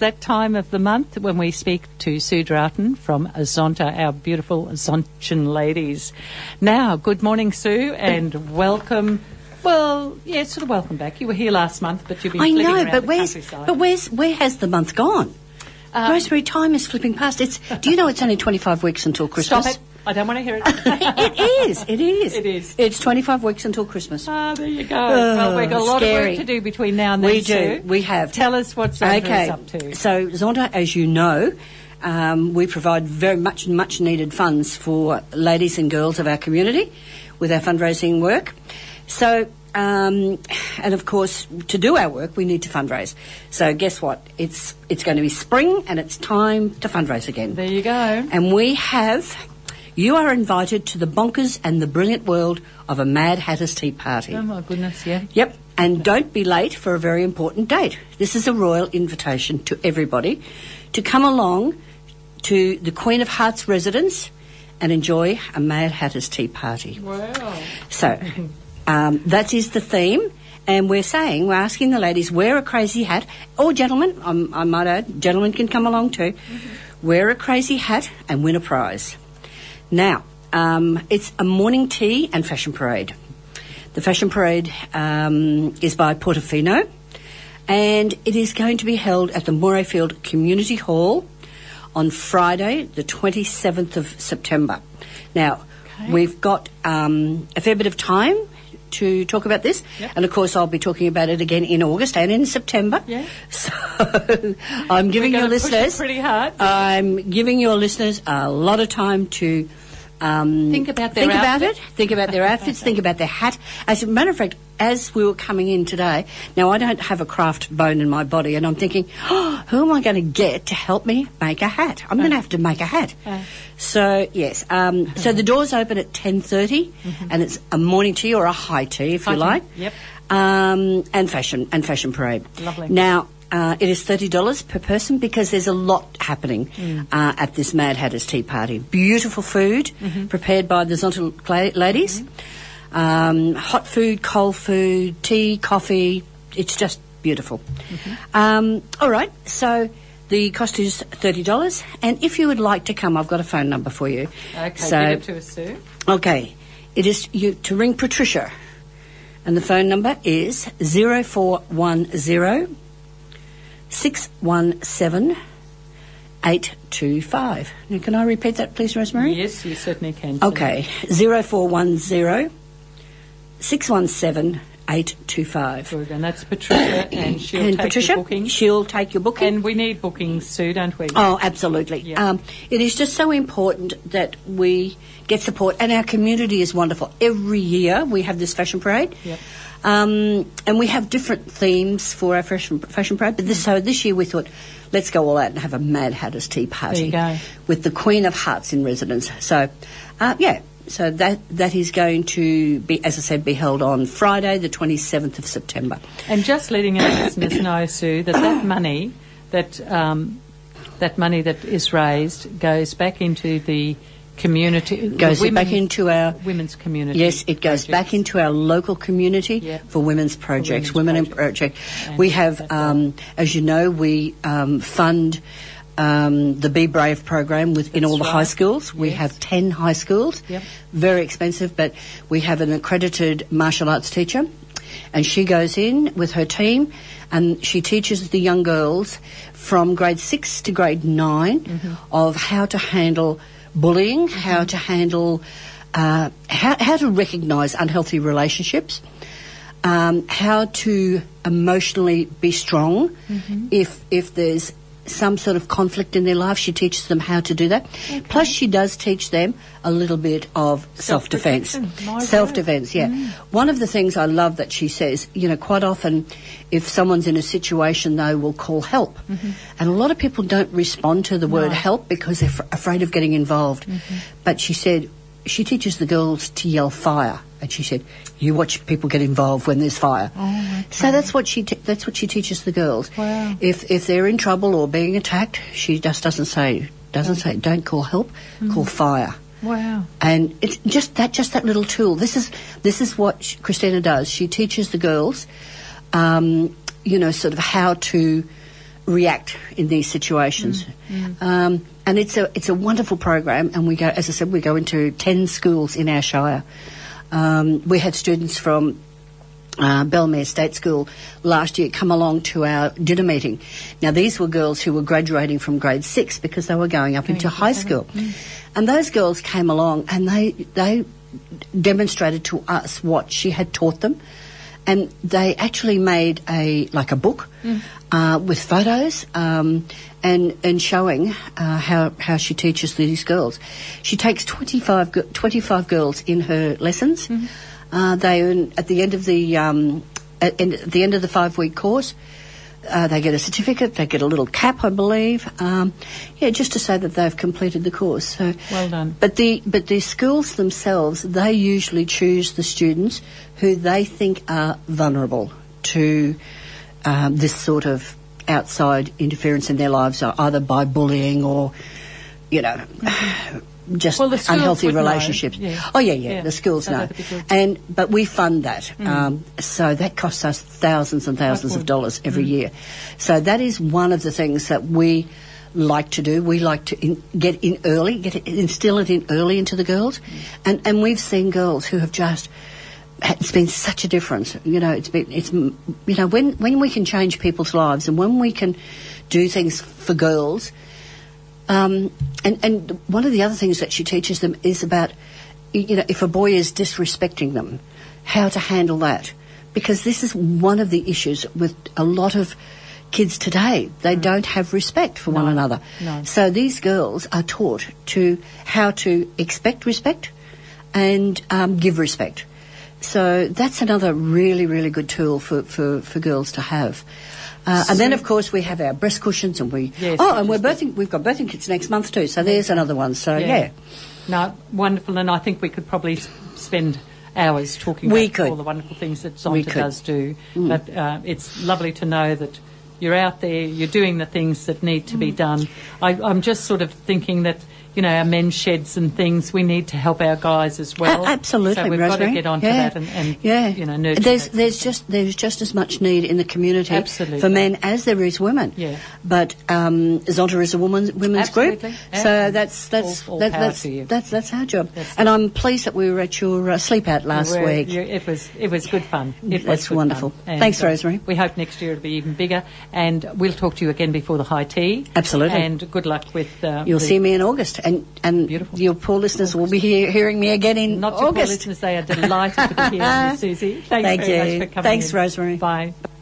that time of the month when we speak to Sue Drayton from Zonta, our beautiful Zontian ladies. Now, good morning, Sue, and welcome. Well, yeah, sort of welcome back. You were here last month, but you've been flitting around the countryside. Where has the month gone? Rosemary, time is flipping past. Do you know it's only 25 weeks until Christmas? Stop it. I don't want to hear it. It is. It is. It's 25 weeks until Christmas. Ah, there you go. Well, we've got a lot of work to do between now and then, Sue. We have. Tell us what Zonta is up to. So Zonta, as you know, we provide very much needed funds for ladies and girls of our community with our fundraising work. So, and of course, to do our work, we need to fundraise. So guess what? It's going to be spring and it's time to fundraise again. There you go. And you are invited to the bonkers and the brilliant world of a Mad Hatter's Tea Party. Oh, my goodness, yeah. Yep, and don't be late for a very important date. This is a royal invitation to everybody to come along to the Queen of Hearts residence and enjoy a Mad Hatter's Tea Party. Wow. So, that is the theme. And we're asking the ladies, wear a crazy hat. Or gentlemen, I might add, gentlemen can come along too. Mm-hmm. Wear a crazy hat and win a prize. Now, it's a morning tea and fashion parade. The fashion parade is by Portofino, and it is going to be held at the Morayfield Community Hall on Friday, the 27th of September. Now, we've got a fair bit of time to talk about this, and of course I'll be talking about it again in August and in September. Yeah. So I'm giving your listeners pretty hard. I'm giving your listeners a lot of time to think about their outfits, think about their hat. As a matter of fact, as we were coming in today, now I don't have a craft bone in my body, and I'm thinking, who am I going to get to help me make a hat? I'm going to have to make a hat. So yes, so the doors open at 10:30, and it's a morning tea or a high tea, if you like. Yep. And fashion parade. Lovely. Now, it is $30 per person because there's a lot happening at this Mad Hatter's Tea Party. Beautiful food prepared by the Zonta ladies. Hot food, cold food, tea, coffee. It's just beautiful. All right, so the cost is $30. And if you would like to come, I've got a phone number for you. Okay, so, give it to us, Sue. Okay, it is to ring Patricia. And the phone number is 0410 617 825. Now, can I repeat that, please, Rosemary? Yes, you certainly can. Okay, 0410 617 825. Good, and that's Patricia, and she'll take your booking. She'll take your booking. And we need bookings, Sue, don't we? Oh, absolutely. Yeah. It is just so important that we get support, and our community is wonderful. Every year we have this fashion parade. Yep. And we have different themes for our fashion parade. But this year we thought, let's go all out and have a Mad Hatter's Tea Party. There you go. With the Queen of Hearts in residence. So, so that is going to be, as I said, be held on Friday, the 27th of September. And just letting our listeners know, Sue, that money that is raised goes back into the community. Goes back into our women's community. Yes, it goes back into our local community for women's projects. Women in Project. We have, as you know, we fund the Be Brave program in all the high schools. We have 10 high schools. Yep. Very expensive, but we have an accredited martial arts teacher, and she goes in with her team and she teaches the young girls from grade 6 to grade 9 of how to handle bullying, how to handle, how to recognise unhealthy relationships, how to emotionally be strong if there's some sort of conflict in their life. She teaches them how to do that. Okay. Plus, she does teach them a little bit of self-defense. Self-defense, yeah. One of the things I love that she says, quite often if someone's in a situation, they will call help. And a lot of people don't respond to the word help because they're afraid of getting involved. But she said, she teaches the girls to yell fire. And she said, you watch people get involved when there's fire. Okay. So that's what she teaches the girls. Wow. If they're in trouble or being attacked, she just doesn't say don't call help, call fire. Wow. And it's just that little tool. This is what Christina does. She teaches the girls, sort of how to react in these situations. And it's a wonderful program, and we go, as I said, we go into 10 schools in our shire. We had students from Belmere State School last year come along to our dinner meeting. Now, these were girls who were graduating from grade 6 because they were going up into high school. And those girls came along and they demonstrated to us what she had taught them. And they actually made a book with photos and showing how she teaches these girls. She takes 25 girls in her lessons. They earn at the end of the 5-week course. They get a certificate. They get a little cap, I believe. Just to say that they've completed the course. So well done. But the schools themselves, they usually choose the students who they think are vulnerable to this sort of outside interference in their lives, either by bullying or, just unhealthy relationships. The schools know. But we fund that. So that costs us thousands and thousands of dollars every year. So that is one of the things that we like to do. We like to instill it in early into the girls. And we've seen girls who have just, it's been such a difference. When we can change people's lives and when we can do things for girls. And one of the other things that she teaches them is about, if a boy is disrespecting them, how to handle that. Because this is one of the issues with a lot of kids today. They don't have respect for one another. No. So these girls are taught how to expect respect and give respect. So that's another really, really good tool for girls to have. And then, of course, we have our breast cushions, and we've got birthing kits next month too. So there's another one. So no, wonderful, and I think we could probably spend hours talking about all the wonderful things that Zonta does do. But it's lovely to know that you're out there, you're doing the things that need to be done. I'm just sort of thinking that, our men's sheds and things, we need to help our guys as well. Absolutely, so we've Rosemary. got to get onto that and nurture. There's just as much need in the community for men as there is women. Yeah. But Zonta is a women's group, so that's our job. And I'm pleased that we were at your sleep out last week. It was good fun. That's wonderful. Thanks, Rosemary. We hope next year it'll be even bigger, and we'll talk to you again before the high tea. Absolutely. And good luck with. You'll see me in August. And beautiful. Your poor listeners will be hearing me again in Not August. Not your poor listeners, they are delighted to be here, Susie. Thanks very much for coming Thanks, in. Rosemary. Bye.